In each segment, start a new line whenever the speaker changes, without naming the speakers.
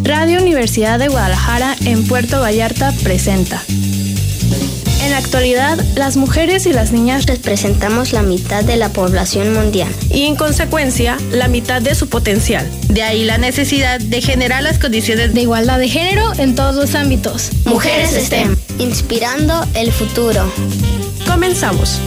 Radio Universidad de Guadalajara en Puerto Vallarta presenta. En la actualidad, las mujeres y las niñas
representamos la mitad de la población mundial
y en consecuencia la mitad de su potencial.
De ahí la necesidad de generar las condiciones
de igualdad de género en todos los ámbitos.
Mujeres STEM, inspirando el futuro.
Comenzamos.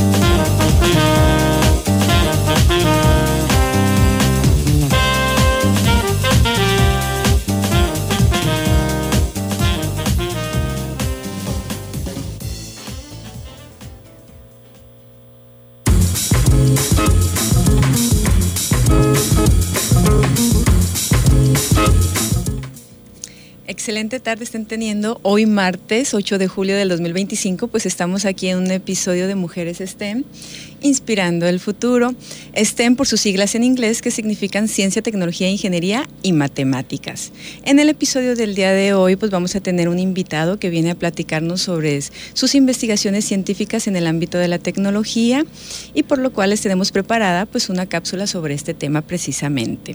Excelente tarde estén teniendo. Hoy martes 8 de julio del 2025, pues estamos aquí en un episodio de Mujeres STEM, inspirando el futuro. STEM por sus siglas en inglés, que significan Ciencia, Tecnología, Ingeniería y Matemáticas. En el episodio del día de hoy, pues vamos a tener un invitado que viene a platicarnos sobre sus investigaciones científicas en el ámbito de la tecnología, y por lo cual les tenemos preparada pues una cápsula sobre este tema precisamente.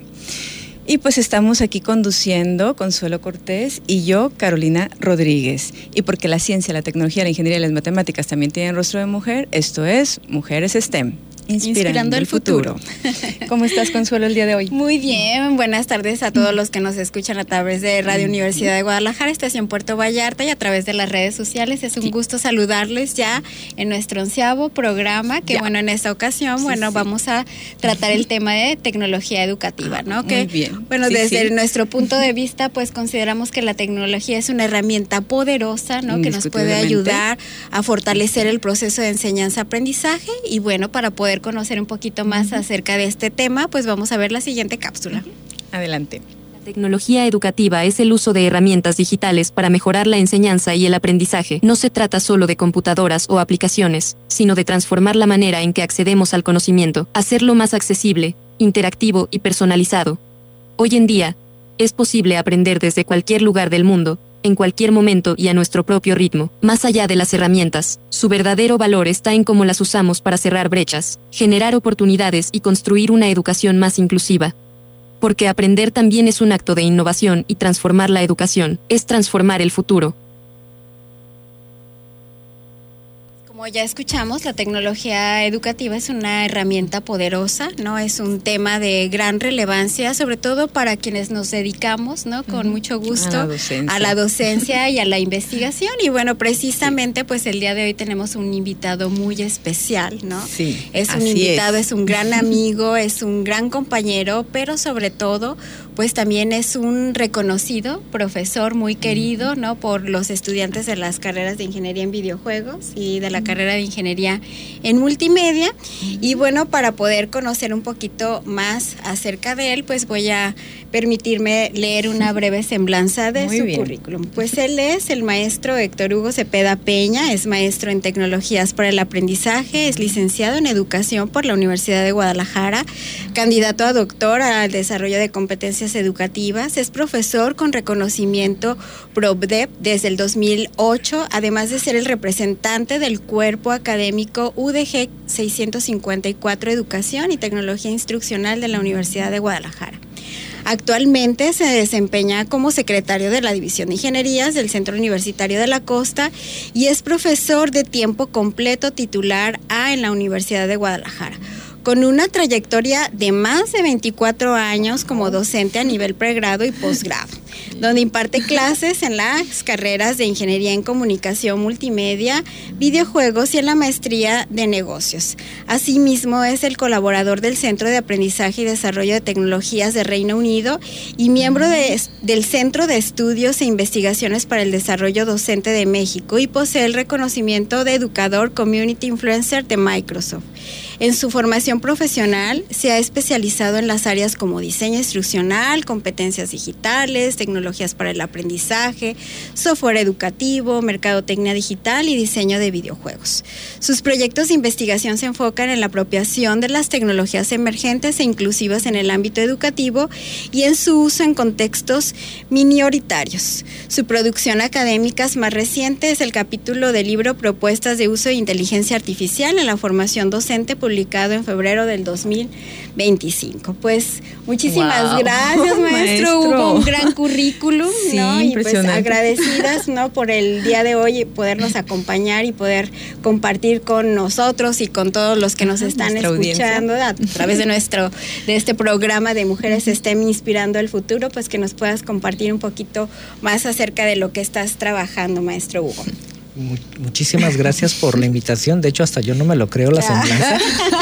Y pues estamos aquí conduciendo Consuelo Cortés y yo, Carolina Rodríguez. Y porque la ciencia, la tecnología, la ingeniería y las matemáticas también tienen rostro de mujer, esto es Mujeres STEM. Inspirando el futuro. ¿Cómo estás, Consuelo, el día de hoy?
Muy bien, buenas tardes a todos los que nos escuchan a través de Radio Universidad de Guadalajara, estación Puerto Vallarta, y a través de las redes sociales. Es un gusto saludarles ya en nuestro 11º programa, que bueno, en esta ocasión, vamos a tratar el tema de tecnología educativa, ¿no?
Muy bien.
Bueno, desde nuestro punto de vista, pues consideramos que la tecnología es una herramienta poderosa, ¿no? Que nos puede ayudar a fortalecer el proceso de enseñanza-aprendizaje, y bueno, para poder conocer un poquito más acerca de este tema, pues vamos a ver la siguiente cápsula.
Adelante.
La tecnología educativa es el uso de herramientas digitales para mejorar la enseñanza y el aprendizaje. No se trata solo de computadoras o aplicaciones, sino de transformar la manera en que accedemos al conocimiento, hacerlo más accesible, interactivo y personalizado. Hoy en día, es posible aprender desde cualquier lugar del mundo, en cualquier momento y a nuestro propio ritmo. Más allá de las herramientas, su verdadero valor está en cómo las usamos para cerrar brechas, generar oportunidades y construir una educación más inclusiva. Porque aprender también es un acto de innovación, y transformar la educación es transformar el futuro.
Como ya escuchamos, la tecnología educativa es una herramienta poderosa, ¿no? Es un tema de gran relevancia, sobre todo para quienes nos dedicamos, ¿no? Con mucho gusto a la docencia y a la investigación. Y bueno, precisamente pues el día de hoy tenemos un invitado muy especial, ¿no?
Sí,
es un invitado, es un gran amigo, es un gran compañero, pero sobre todo pues también es un reconocido profesor muy querido, ¿no? Por los estudiantes de las carreras de Ingeniería en Videojuegos y de la carrera de Ingeniería en Multimedia. Y bueno, para poder conocer un poquito más acerca de él, pues voy a permitirme leer una breve semblanza de su currículum. Pues él es el maestro Héctor Hugo Cepeda Peña, es maestro en Tecnologías para el Aprendizaje, es licenciado en Educación por la Universidad de Guadalajara, candidato a doctor al desarrollo de competencias educativas, es profesor con reconocimiento PRODEP desde el 2008, además de ser el representante del cuerpo académico UDG 654 Educación y Tecnología Instruccional de la Universidad de Guadalajara. Actualmente se desempeña como secretario de la División de Ingenierías del Centro Universitario de la Costa y es profesor de tiempo completo titular A en la Universidad de Guadalajara, con una trayectoria de más de 24 años como docente a nivel pregrado y posgrado, donde imparte clases en las carreras de Ingeniería en Comunicación Multimedia, Videojuegos y en la Maestría de Negocios. Asimismo, es el colaborador del Centro de Aprendizaje y Desarrollo de Tecnologías de Reino Unido y miembro del Centro de Estudios e Investigaciones para el Desarrollo Docente de México, y posee el reconocimiento de Educador Community Influencer de Microsoft. En su formación profesional se ha especializado en las áreas como diseño instruccional, competencias digitales, tecnologías para el aprendizaje, software educativo, mercadotecnia digital y diseño de videojuegos. Sus proyectos de investigación se enfocan en la apropiación de las tecnologías emergentes e inclusivas en el ámbito educativo y en su uso en contextos minoritarios. Su producción académica más reciente es el capítulo del libro Propuestas de uso de inteligencia artificial en la formación docente, publicado en febrero del 2025. Pues muchísimas gracias, maestro Hugo. un gran currículum,
sí,
¿no? Y pues
agradecidas,
¿no? Por el día de hoy podernos acompañar y poder compartir con nosotros y con todos los que nos están escuchando a través de este programa de Mujeres STEM Inspirando el Futuro, pues que nos puedas compartir un poquito más acerca de lo que estás trabajando, maestro Hugo.
Muchísimas gracias por la invitación. De hecho, hasta yo no me lo creo la semblanza.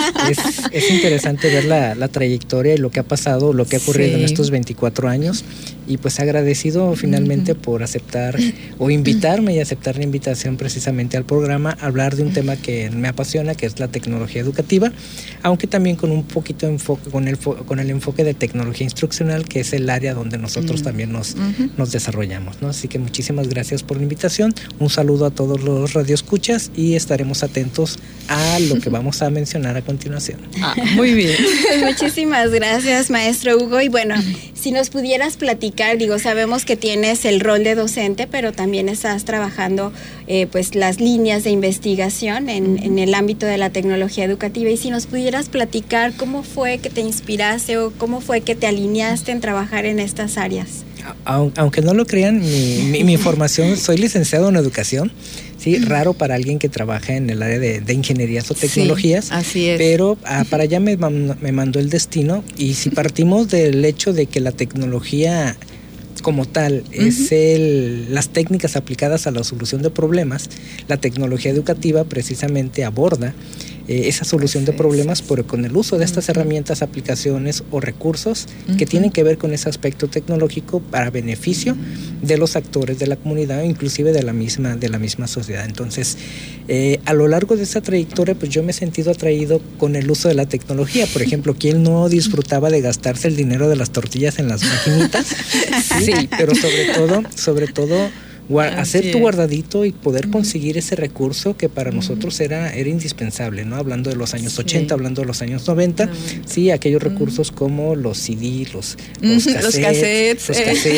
Es interesante ver la trayectoria y lo que ha pasado, lo que ha ocurrido en estos 24 años. Y pues agradecido finalmente por aceptar o invitarme y aceptar la invitación precisamente al programa a hablar de un tema que me apasiona, que es la tecnología educativa, aunque también con un poquito de enfoque, con el enfoque de tecnología instruccional, que es el área donde nosotros también nos desarrollamos, ¿no? Así que muchísimas gracias por la invitación. Un saludo a todos los radioescuchas y estaremos atentos a lo que vamos a mencionar a continuación.
Muy bien.
Muchísimas gracias, maestro Hugo. Y bueno, si nos pudieras platicar, sabemos que tienes el rol de docente, pero también estás trabajando pues las líneas de investigación en el ámbito de la tecnología educativa, y si nos pudieras platicar cómo fue que te inspiraste o cómo fue que te alineaste en trabajar en estas áreas.
Aunque no lo crean, mi formación, soy licenciado en educación, sí, raro para alguien que trabaja en el área de ingenierías o tecnologías,
sí, así es.
Pero para allá me mandó el destino, y si partimos del hecho de que la tecnología como tal es las técnicas aplicadas a la solución de problemas, la tecnología educativa precisamente aborda esa solución de problemas con el uso de estas herramientas, aplicaciones o recursos que tienen que ver con ese aspecto tecnológico para beneficio de los actores de la comunidad, inclusive de la misma sociedad. Entonces, a lo largo de esa trayectoria, pues yo me he sentido atraído con el uso de la tecnología. Por ejemplo, ¿quién no disfrutaba de gastarse el dinero de las tortillas en las maquinitas? Sí, pero sobre todo hacer tu guardadito y poder conseguir ese recurso que para nosotros era indispensable, ¿no? Hablando de los años 80, hablando de los años 90, sí, aquellos recursos como los CD, los cassettes,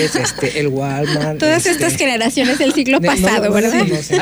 el Walmart.
Todas estas generaciones del siglo pasado, ¿verdad?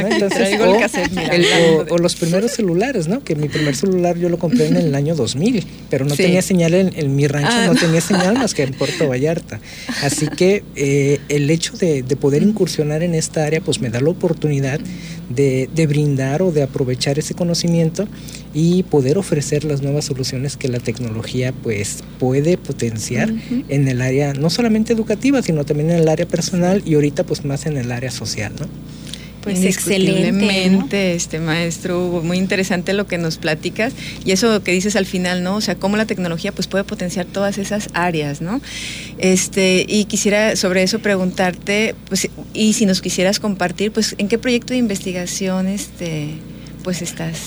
O los primeros celulares, ¿no? Que mi primer celular yo lo compré en el año 2000, pero no tenía señal en mi rancho, no tenía señal más que en Puerto Vallarta. Así que el hecho de poder incursionar en esta área pues me da la oportunidad de brindar o de aprovechar ese conocimiento y poder ofrecer las nuevas soluciones que la tecnología pues puede potenciar en el área no solamente educativa, sino también en el área personal y ahorita pues más en el área social, ¿no?
Pues excelentemente, ¿no? Maestro Hugo, muy interesante lo que nos platicas y eso que dices al final, ¿no? O sea, cómo la tecnología pues puede potenciar todas esas áreas, ¿no? Y quisiera sobre eso preguntarte, pues, y si nos quisieras compartir, pues, ¿en qué proyecto de investigación pues estás?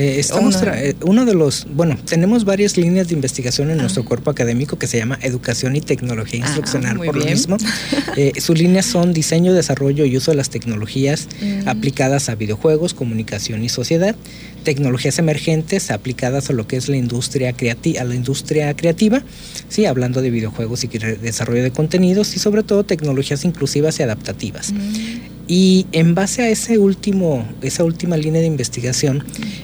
Tenemos varias líneas de investigación en nuestro cuerpo académico que se llama Educación y Tecnología Instruccional por lo mismo. Sus líneas son diseño, desarrollo y uso de las tecnologías aplicadas a videojuegos, comunicación y sociedad, tecnologías emergentes aplicadas a lo que es la industria creativa, sí, hablando de videojuegos y desarrollo de contenidos y sobre todo tecnologías inclusivas y adaptativas. Y en base a esa última línea de investigación,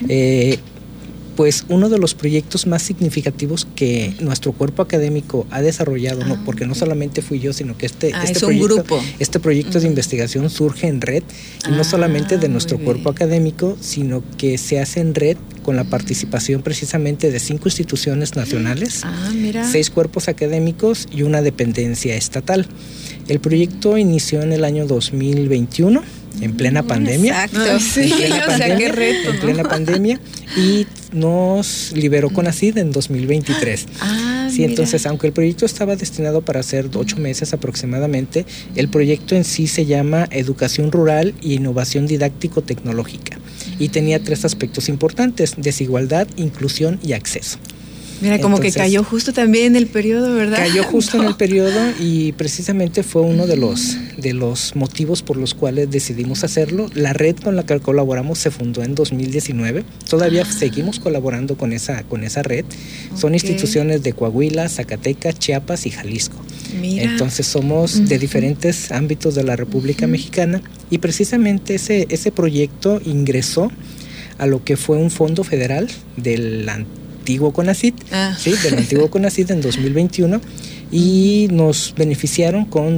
pues uno de los proyectos más significativos que nuestro cuerpo académico ha desarrollado, porque no solamente fui yo, sino que este proyecto de investigación surge en red, y no solamente de nuestro cuerpo académico, sino que se hace en red con la participación precisamente de 5 instituciones nacionales, 6 cuerpos académicos y una dependencia estatal. El proyecto inició en el año 2021, en plena pandemia.
Exacto,
qué reto, ¿no?
En plena pandemia, y nos liberó CONACYT en 2023. Sí, entonces, aunque el proyecto estaba destinado para hacer 8 meses aproximadamente, el proyecto en sí se llama Educación Rural y Innovación Didáctico-Tecnológica, y tenía 3 aspectos importantes: desigualdad, inclusión y acceso.
Mira, como entonces, que cayó justo también en el periodo, ¿verdad?
Cayó justo en el periodo, y precisamente fue uno de los motivos por los cuales decidimos hacerlo. La red con la que colaboramos se fundó en 2019. Todavía seguimos colaborando con esa red. Son instituciones de Coahuila, Zacatecas, Chiapas y Jalisco. Mira. Entonces somos de diferentes ámbitos de la República Mexicana, y precisamente ese proyecto ingresó a lo que fue un fondo federal del antiguo CONACYT, del antiguo CONACYT en 2021, y nos beneficiaron con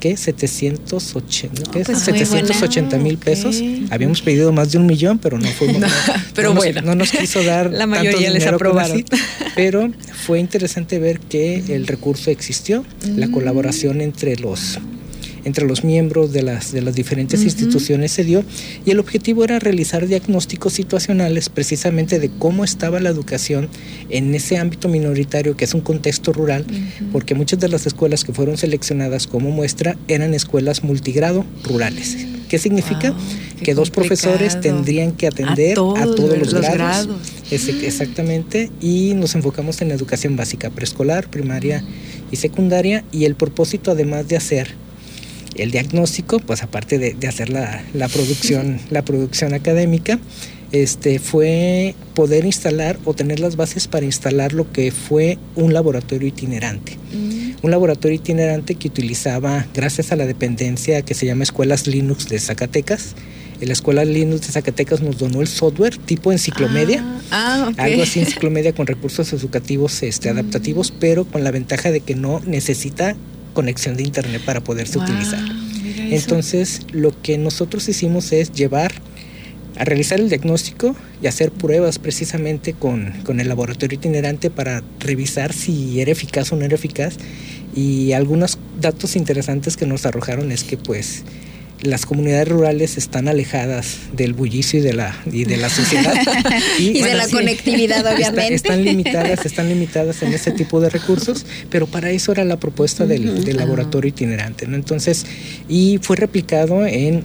780,000 pesos. Habíamos pedido más de 1 millón, pero no fuimos.
Pero
no nos quiso dar
la mayoría les aprobaron.
Pero fue interesante ver que el recurso existió, la colaboración entre los miembros de las diferentes instituciones se dio, y el objetivo era realizar diagnósticos situacionales precisamente de cómo estaba la educación en ese ámbito minoritario que es un contexto rural, porque muchas de las escuelas que fueron seleccionadas como muestra eran escuelas multigrado rurales. ¿Qué significa? Que 2 profesores tendrían que atender a todos los grados. Exactamente, y nos enfocamos en la educación básica, preescolar, primaria y secundaria, y el propósito, además de hacer el diagnóstico, pues aparte de hacer la producción académica, fue poder instalar o tener las bases para instalar lo que fue un laboratorio itinerante. Un laboratorio itinerante que utilizaba, gracias a la dependencia que se llama Escuelas Linux de Zacatecas. La Escuela Linux de Zacatecas nos donó el software tipo enciclomedia, algo así, enciclomedia con recursos educativos adaptativos, pero con la ventaja de que no necesita conexión de internet para poderse utilizar. Entonces, lo que nosotros hicimos es a realizar el diagnóstico y hacer pruebas precisamente con el laboratorio itinerante para revisar si era eficaz o no era eficaz. Y algunos datos interesantes que nos arrojaron es que pues las comunidades rurales están alejadas del bullicio y de la sociedad
y de la conectividad, obviamente.
Están limitadas en ese tipo de recursos, pero para eso era la propuesta del laboratorio itinerante, ¿no? Entonces, y fue replicado en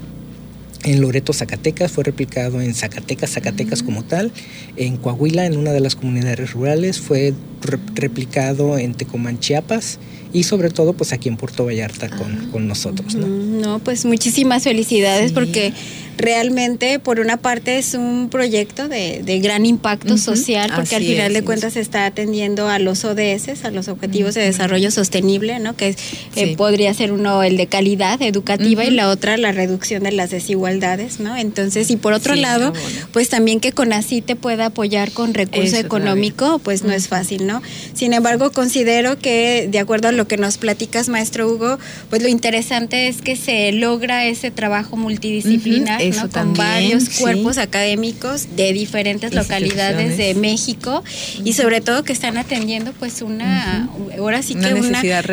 Loreto, Zacatecas, fue replicado en Zacatecas como tal, en Coahuila, en una de las comunidades rurales, fue replicado en Tecomán, Chiapas, y sobre todo pues aquí en Puerto Vallarta con nosotros, ¿no?
No, pues muchísimas felicidades, porque realmente por una parte es un proyecto de gran impacto social, porque al final de cuentas se está atendiendo a los ODS, a los Objetivos de Desarrollo Sostenible, ¿no? Que podría ser uno el de calidad educativa y la otra la reducción de las desigualdades, ¿no? Entonces, y por otro lado, pues también que CONACYT te pueda apoyar con recurso económico, pues no es fácil, ¿no? Sin embargo, considero que de acuerdo a lo que nos platicas, maestro Hugo, pues lo interesante es que se logra ese trabajo multidisciplinar, ¿no? Con varios cuerpos académicos de diferentes localidades de México, y sobre todo que están atendiendo pues una necesidad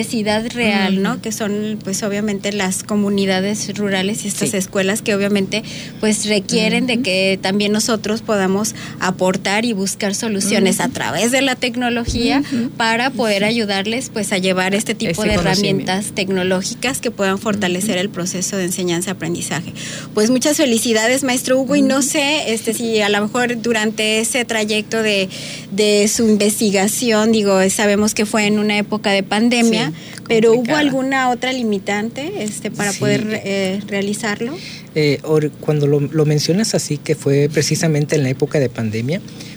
real, ¿no? Que son pues obviamente las comunidades rurales y estas escuelas que obviamente pues requieren de que también nosotros podamos aportar y buscar soluciones a través de la tecnología para poder ayudarles pues a llevar este tipo de herramientas tecnológicas que puedan fortalecer el proceso de enseñanza-aprendizaje. Pues muchas felicidades, maestro Hugo, y no sé si a lo mejor durante ese trayecto de su investigación, sabemos que fue en una época de pandemia, pero ¿hubo alguna otra limitante para poder realizarlo?
Cuando lo mencionas así, que fue precisamente en la época de pandemia,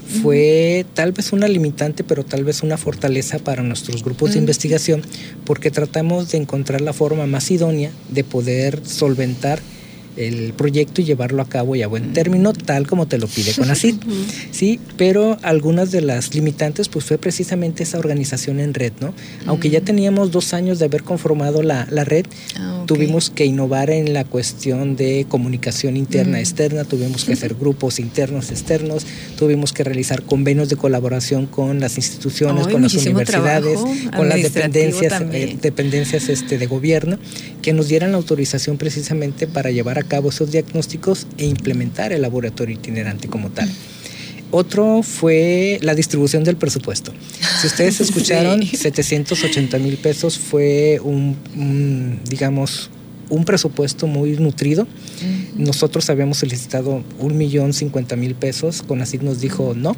fue tal vez una limitante, pero tal vez una fortaleza para nuestros grupos de investigación, porque tratamos de encontrar la forma más idónea de poder solventar el proyecto y llevarlo a cabo y a buen término, tal como te lo pide CONACYT. Sí, pero algunas de las limitantes pues fue precisamente esa organización en red, ¿no? Aunque ya teníamos 2 años de haber conformado la red, tuvimos que innovar en la cuestión de comunicación interna, externa, tuvimos que hacer grupos internos, externos, tuvimos que realizar convenios de colaboración con las instituciones, con las universidades, con las dependencias de gobierno, que nos dieran la autorización precisamente para llevar a cabo esos diagnósticos e implementar el laboratorio itinerante como tal. Otro fue la distribución del presupuesto. Si ustedes escucharon, 780,000 pesos fue un presupuesto muy nutrido. Nosotros habíamos solicitado 1,050,000 pesos. CONACYT nos dijo no.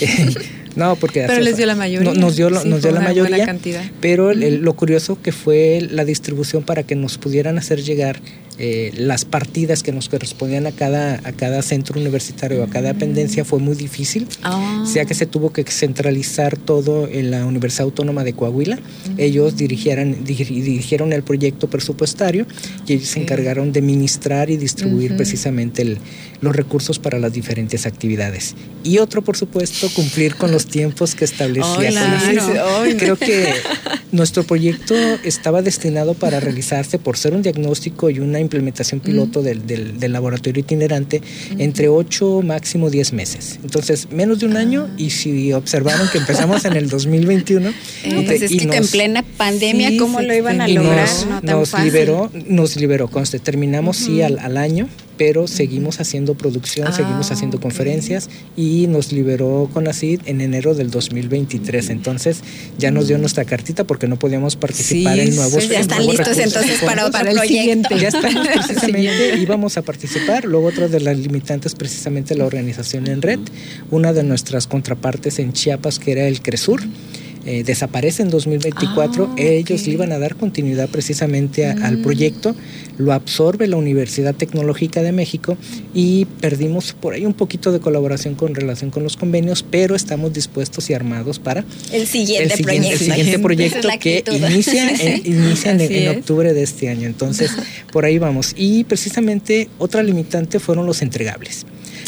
No, porque
pero les dio la mayoría.
Nos dio la mayoría,
cantidad.
Pero lo curioso que fue la distribución para que nos pudieran hacer llegar las partidas que nos correspondían a cada centro universitario, a cada dependencia, fue muy difícil, sea que se tuvo que centralizar todo en la Universidad Autónoma de Coahuila. Ellos dirigieron el proyecto presupuestario y ellos se encargaron de ministrar y distribuir precisamente los recursos para las diferentes actividades. Y otro, por supuesto, cumplir con los tiempos que establecía. Creo que nuestro proyecto estaba destinado para realizarse, por ser un diagnóstico y una implementación piloto del laboratorio itinerante, entre 8 máximo 10 meses. Entonces, menos de un año, y si observaron que empezamos en el 2021.
Pues es que en plena pandemia, ¿cómo lo iban a lograr? Nos liberó, conste, terminamos al año, pero seguimos haciendo producción, seguimos haciendo conferencias, y nos liberó CONACYT en enero del 2023. Entonces ya nos dio nuestra cartita porque no podíamos participar en nuevos. Ya están listos entonces para otro proyecto.
Ya estamos precisamente, íbamos a participar. Luego otra de las limitantes, precisamente la organización en red. Una de nuestras contrapartes en Chiapas, que era el CRESUR, desaparece en 2024. Ellos le iban a dar continuidad precisamente al proyecto, lo absorbe la Universidad Tecnológica de México, y perdimos por ahí un poquito de colaboración con relación con los convenios, pero estamos dispuestos y armados para
el siguiente
proyecto que inicia en octubre de este año. Entonces, por ahí vamos. Y precisamente otra limitante fueron los entregables.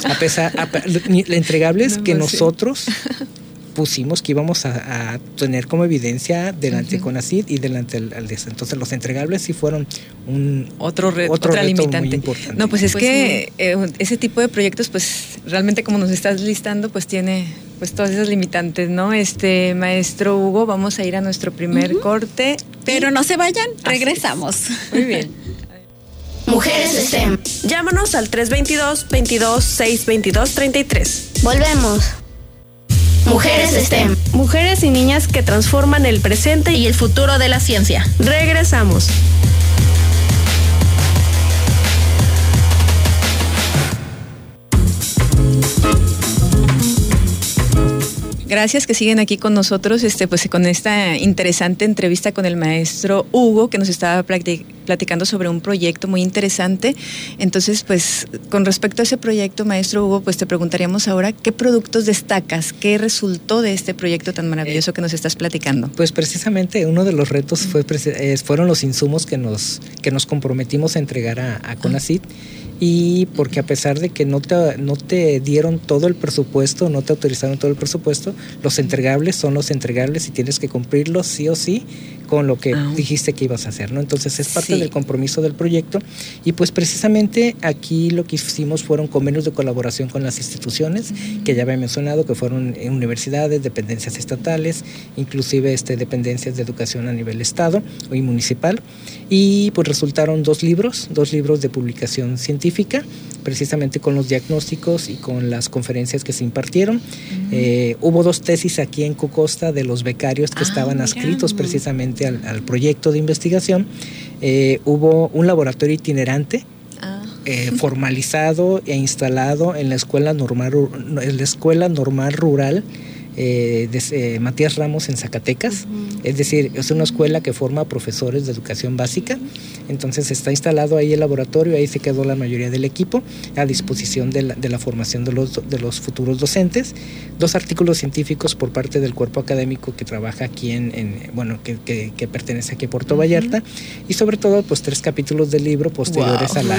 Entregables que nosotros pusimos que íbamos a tener como evidencia delante de CONACYT y delante del DES. Entonces los entregables sí fueron otra reto limitante muy importante.
No, pues es que ese tipo de proyectos, pues realmente, como nos estás listando, pues tiene pues todas esas limitantes, ¿no? Maestro Hugo, vamos a ir a nuestro primer corte.
Pero no se vayan, regresamos.
Muy bien.
Mujeres STEM.
Llámanos al 322-22-622-33.
Volvemos.
Mujeres STEM.
Mujeres y niñas que transforman el presente y el futuro de la ciencia. Regresamos.
Gracias que siguen aquí con nosotros, pues con esta interesante entrevista con el maestro Hugo, que nos estaba platicando sobre un proyecto muy interesante. Entonces, pues con respecto a ese proyecto, maestro Hugo, pues te preguntaríamos ahora, ¿qué productos destacas? ¿Qué resultó de este proyecto tan maravilloso que nos estás platicando?
Pues precisamente uno de los retos fueron los insumos que nos comprometimos a entregar a CONACYT. Y porque a pesar de que no te dieron todo el presupuesto, no te autorizaron todo el presupuesto, los entregables son los entregables y tienes que cumplirlos sí o sí con lo que dijiste que ibas a hacer, ¿no? Entonces es parte del compromiso del proyecto, y pues precisamente aquí lo que hicimos fueron convenios de colaboración con las instituciones que ya había mencionado, que fueron universidades, dependencias estatales, inclusive dependencias de educación a nivel estado y municipal, y pues resultaron dos libros de publicación científica, precisamente con los diagnósticos y con las conferencias que se impartieron. Hubo 2 tesis aquí en Cocosta de los becarios que estaban adscritos precisamente al proyecto de investigación. Hubo un laboratorio itinerante formalizado e instalado en la Escuela Normal Rural de Matías Ramos en Zacatecas. Es decir, es una escuela que forma profesores de educación básica. Entonces está instalado ahí el laboratorio, ahí se quedó la mayoría del equipo a disposición de la formación de los futuros docentes. 2 artículos científicos por parte del cuerpo académico que trabaja aquí que pertenece aquí a Puerto Vallarta, y sobre todo pues 3 capítulos del libro posteriores a la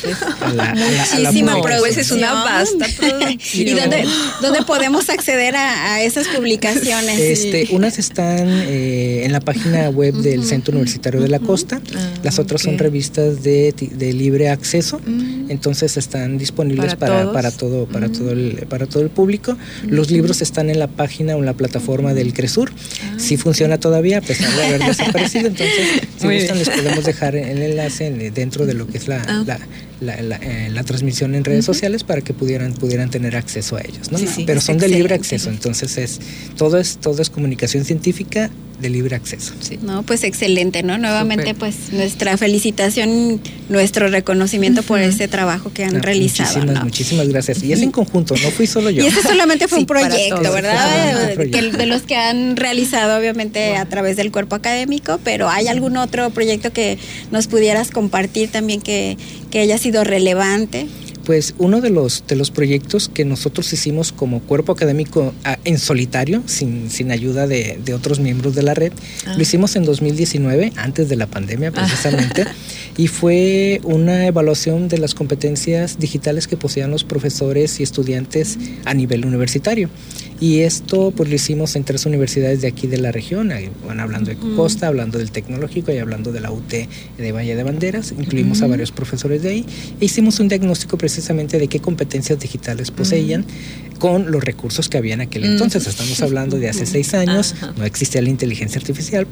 pues es una vasta producción. ¿Y dónde podemos acceder a esas publicaciones?
Unas están en la página web del Centro Universitario de la Costa, las otras son revistas de libre acceso, entonces están disponibles para todo el público. Los libros están en la página o en la plataforma del CRESUR. Sí funciona todavía, a pesar de haber desaparecido. Entonces, si gustan, les podemos dejar el enlace dentro de lo que es la transmisión en redes sociales para que pudieran tener acceso a ellos, ¿no? Pero son de libre acceso, entonces todo es comunicación científica libre acceso.
Sí. No, pues excelente, ¿no? Nuevamente, pues nuestra felicitación, nuestro reconocimiento por este trabajo que han realizado.
Muchísimas gracias. Y es en conjunto, no fui solo yo.
Y ese solamente fue un proyecto, ¿verdad? De los que han realizado, obviamente, a través del cuerpo académico, pero ¿hay algún otro proyecto que nos pudieras compartir también que haya sido relevante?
Pues uno de los proyectos que nosotros hicimos como cuerpo académico en solitario, sin ayuda de otros miembros de la red, lo hicimos en 2019, antes de la pandemia precisamente, y fue una evaluación de las competencias digitales que poseían los profesores y estudiantes a nivel universitario. Y esto pues lo hicimos en 3 universidades de aquí de la región, hablando de Costa, hablando del Tecnológico y hablando de la UT de Valle de Banderas. Incluimos a varios profesores de ahí e hicimos un diagnóstico precisamente de qué competencias digitales poseían con los recursos que había en aquel entonces. Estamos hablando de hace 6 años, no existía la inteligencia artificial,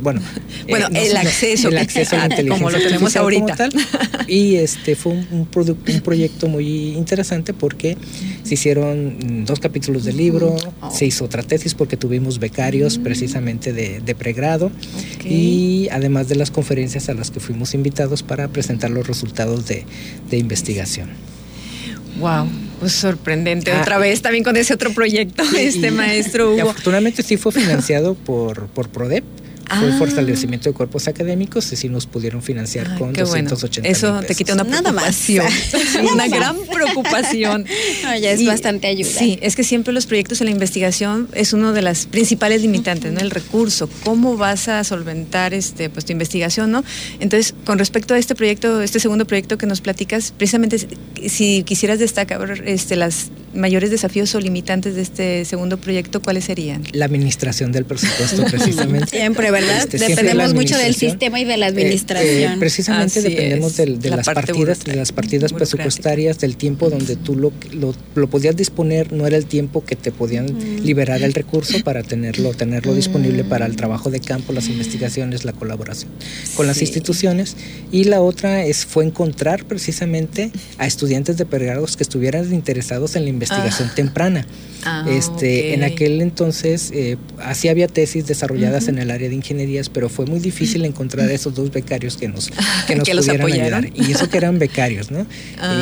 el acceso
a la inteligencia
como lo tenemos ahorita.
Tal, y fue un proyecto muy interesante porque se hicieron 2 capítulos del libro, se hizo otra tesis porque tuvimos becarios precisamente de pregrado, y además de las conferencias a las que fuimos invitados para presentar los resultados de investigación.
Wow, pues sorprendente. Otra vez también con ese otro proyecto, maestro Hugo.
Afortunadamente sí fue financiado por PRODEP. Fue el fortalecimiento de cuerpos académicos y sí nos pudieron financiar con 280,000
Eso
pesos.
Te quita una preocupación. Una gran preocupación.
No, ya es bastante ayuda.
Sí, es que siempre los proyectos en la investigación es uno de las principales limitantes, ¿no? El recurso. ¿Cómo vas a solventar pues tu investigación, no? Entonces, con respecto a este proyecto, este segundo proyecto que nos platicas, precisamente si quisieras destacar las mayores desafíos o limitantes de este segundo proyecto, ¿cuáles serían?
La administración del presupuesto, precisamente.
Siempre, ¿verdad? Dependemos mucho del sistema y de la administración.
Precisamente dependemos de las partidas presupuestarias, del tiempo donde tú lo podías disponer, no era el tiempo que te podían liberar el recurso para tenerlo disponible para el trabajo de campo, las investigaciones, la colaboración con las instituciones. Y la otra fue encontrar precisamente a estudiantes de pregrados que estuvieran interesados en la investigación temprana. En aquel entonces así había tesis desarrollalladas en el área de ingenierías, pero fue muy difícil encontrar esos 2 becarios que nos pudieran ayudar, y eso que eran becarios, ¿no?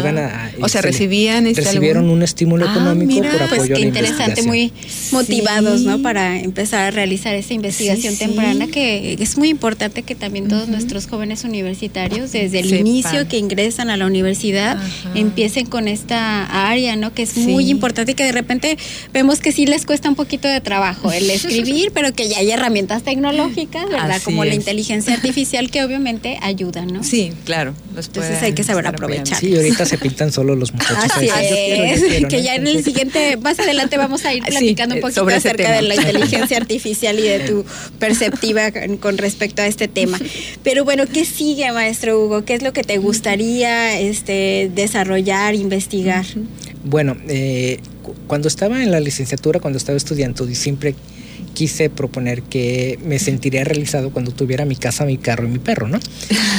Recibieron un estímulo económico por apoyo a la
interesante,
investigación.
muy motivados, ¿no? Para empezar a realizar esta investigación temprana, que es muy importante que también todos nuestros jóvenes universitarios, desde el inicio que ingresan a la universidad, empiecen con esta área, ¿no? Que es muy importante y que de repente vemos que sí les cuesta un poquito de trabajo el escribir, pero que ya hay herramientas tecnológicas, ¿verdad? Como la inteligencia artificial, que obviamente ayudan, ¿no?
Sí, claro.
Entonces hay que saber aprovechar.
Sí, ahorita se pintan solo los muchachos.
Así es, que ya en el siguiente, más adelante vamos a ir platicando un poquito acerca de la inteligencia artificial y de tu perspectiva con respecto a este tema. Pero bueno, ¿qué sigue, maestro Hugo? ¿Qué es lo que te gustaría desarrollar, investigar?
Bueno, cuando estaba en la licenciatura, cuando estaba estudiando, siempre quise proponer que me sentiría realizado cuando tuviera mi casa, mi carro y mi perro, ¿no?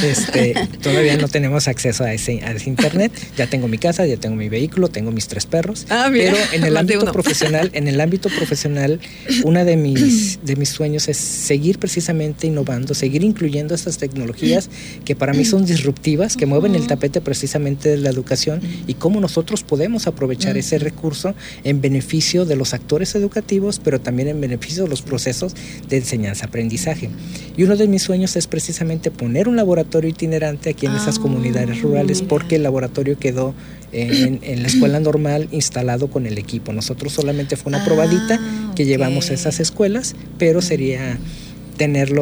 Todavía no tenemos acceso a ese internet. Ya tengo mi casa, ya tengo mi vehículo, tengo mis 3 perros. Pero en el ámbito profesional, una de mis sueños es seguir precisamente innovando, seguir incluyendo estas tecnologías que para mí son disruptivas, que mueven el tapete precisamente de la educación, y cómo nosotros podemos aprovechar ese recurso en beneficio de los actores educativos, pero también en beneficio de los procesos de enseñanza-aprendizaje. Y uno de mis sueños es precisamente poner un laboratorio itinerante aquí en esas comunidades rurales, porque el laboratorio quedó en la escuela normal instalado con el equipo. Nosotros solamente fue una probadita que llevamos a esas escuelas, pero sería tenerlo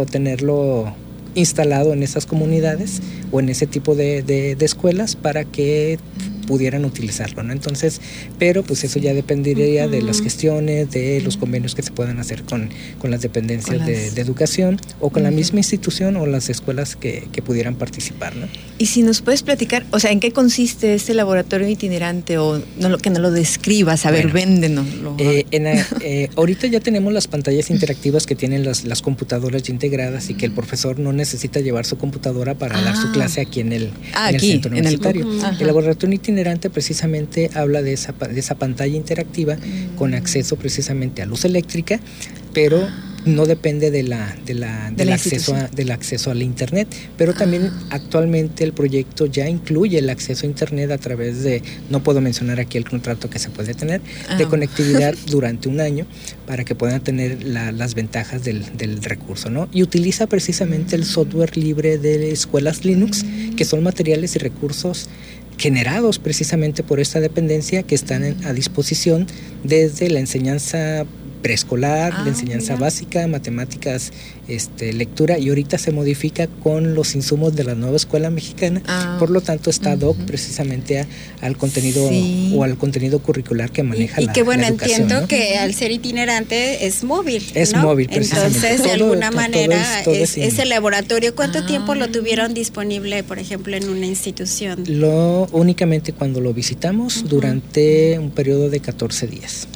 instalado en esas comunidades o en ese tipo de escuelas para que pudieran utilizarlo, ¿no? Entonces, pero pues eso ya dependería de las gestiones, de los convenios que se puedan hacer con las dependencias de educación o con la misma institución o las escuelas que pudieran participar, ¿no?
Y si nos puedes platicar, o sea, ¿en qué consiste este laboratorio itinerante o que nos lo describas? A ver, véndenoslo.
Ahorita ya tenemos las pantallas interactivas que tienen las computadoras ya integradas y que el profesor no necesita llevar su computadora para dar su clase aquí en el centro universitario. El laboratorio itinerante precisamente habla de esa pantalla interactiva con acceso precisamente a luz eléctrica, pero no depende del acceso al internet, pero también actualmente el proyecto ya incluye el acceso a internet a través de, no puedo mencionar aquí el contrato que se puede tener, de conectividad durante un año para que puedan tener las ventajas del recurso, ¿no? Y utiliza precisamente el software libre de escuelas Linux, que son materiales y recursos generados precisamente por esta dependencia que están a disposición desde la enseñanza preescolar, la enseñanza básica, matemáticas, lectura, y ahorita se modifica con los insumos de la nueva escuela mexicana, por lo tanto está ad hoc precisamente al contenido o al contenido curricular que maneja la educación.
Entiendo, ¿no?
Que
al ser itinerante es móvil,
es móvil, precisamente.
Entonces, de alguna manera, ese laboratorio, ¿cuánto tiempo lo tuvieron disponible, por ejemplo, en una institución?
Únicamente cuando lo visitamos, durante un periodo de 14 días.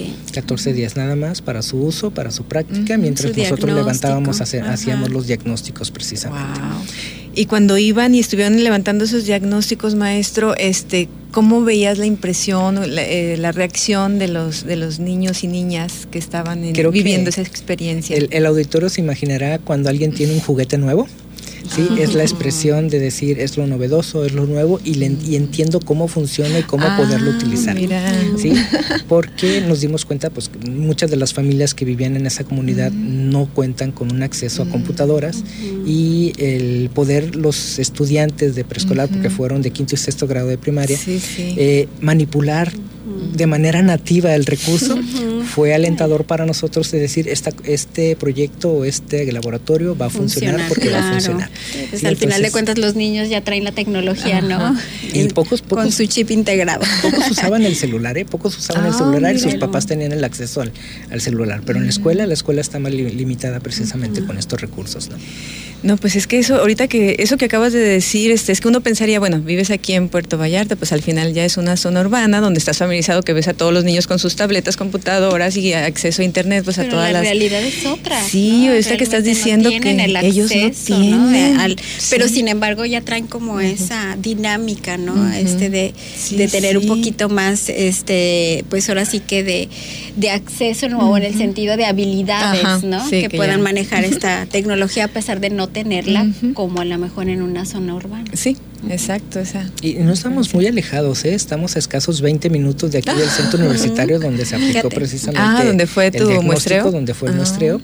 14 días nada más para su uso, para su práctica, mientras nosotros levantábamos, hacíamos los diagnósticos precisamente.
Wow. Y cuando iban y estuvieron levantando esos diagnósticos, maestro, ¿cómo veías la impresión, la reacción de los niños y niñas que estaban viviendo esa experiencia?
El auditorio se imaginará cuando alguien tiene un juguete nuevo. Sí, es la expresión de decir es lo novedoso, es lo nuevo y entiendo cómo funciona y cómo poderlo utilizar. ¿Sí? Porque nos dimos cuenta, pues muchas de las familias que vivían en esa comunidad no cuentan con un acceso a computadoras y el poder los estudiantes de preescolar, porque fueron de 5º y 6º grado de primaria, manipular de manera nativa el recurso, fue alentador para nosotros de decir este proyecto o este laboratorio va a funcionar porque va a funcionar.
Pues al final de cuentas los niños ya traen la tecnología, ¿no?
Y pocos
con su chip integrado.
Pocos usaban el celular, y sus papás tenían el acceso al celular, pero en la escuela está más limitada precisamente con estos recursos, ¿no?
No, pues es que eso que acabas de decir, es que uno pensaría, bueno, vives aquí en Puerto Vallarta, pues al final ya es una zona urbana donde estás familiarizado, que ves a todos los niños con sus tabletas, computadoras y acceso a internet, pues
pero
a todas
la realidad es otra.
Sí,
¿no?
esta que estás diciendo que ellos no tienen.
Pero sin embargo ya traen como esa dinámica, ¿no? De tener un poquito más, pues ahora sí que de acceso, ¿no? En el sentido de habilidades, ¿no? Que puedan manejar esta tecnología a pesar de no tenerla como a lo mejor en una zona urbana.
Sí, exacto.
Y no estamos muy alejados, estamos a escasos 20 minutos de aquí del centro universitario donde se aplicó precisamente
donde fue tu muestreo.
Donde fue el muestreo,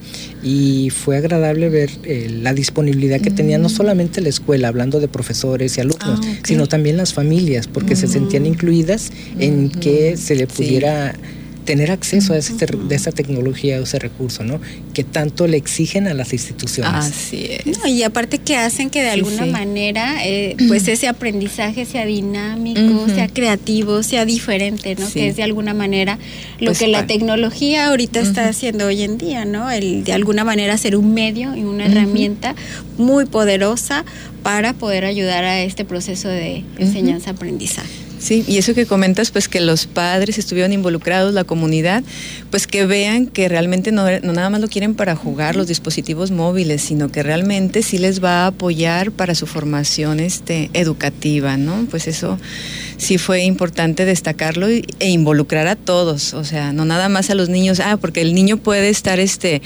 y fue agradable ver la disponibilidad que tenía no solamente la escuela, hablando de profesores y alumnos, sino también las familias, porque se sentían incluidas en que se le pudiera tener acceso a de esa tecnología o ese recurso, ¿no? Que tanto le exigen a las instituciones.
Así es.
No, y aparte que hacen que de alguna manera, pues ese aprendizaje sea dinámico, sea creativo, sea diferente, ¿no? Que es de alguna manera lo pues que la tecnología ahorita está haciendo hoy en día, ¿no? El de alguna manera ser un medio y una herramienta muy poderosa para poder ayudar a este proceso de enseñanza-aprendizaje.
Sí, y eso que comentas, pues que los padres estuvieron involucrados, la comunidad, pues que vean que realmente no nada más lo quieren para jugar los dispositivos móviles, sino que realmente sí les va a apoyar para su formación educativa, ¿no? Pues eso sí fue importante destacarlo e involucrar a todos, o sea, no nada más a los niños, porque el niño puede estar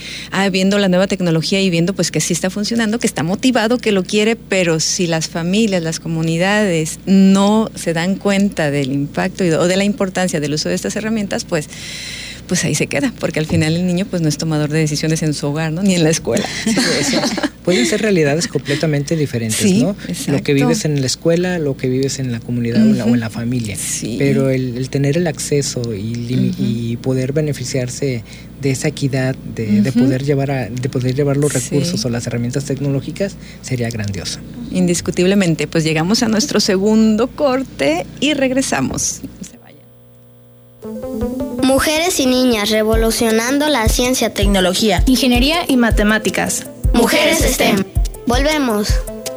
viendo la nueva tecnología y viendo pues que sí está funcionando, que está motivado, que lo quiere, pero si las familias, las comunidades no se dan cuenta del impacto o de la importancia del uso de estas herramientas, pues ahí se queda, porque al final el niño pues no es tomador de decisiones en su hogar, ¿no? Ni en la escuela.
Sí, pueden ser realidades completamente diferentes, ¿no? Exacto. Lo que vives en la escuela, lo que vives en la comunidad o en la familia. Sí. Pero el tener el acceso y poder beneficiarse de esa equidad, de poder llevar los recursos o las herramientas tecnológicas, sería grandioso.
Indiscutiblemente. Pues llegamos a nuestro segundo corte y regresamos. No se vayan.
Mujeres y niñas revolucionando la ciencia,
tecnología,
ingeniería y matemáticas.
Mujeres STEM. Volvemos.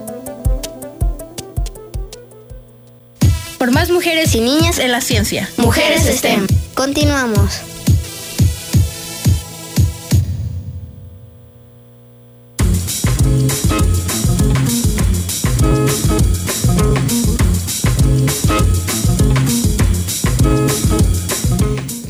Por más mujeres y niñas en la ciencia.
Mujeres STEM. Continuamos.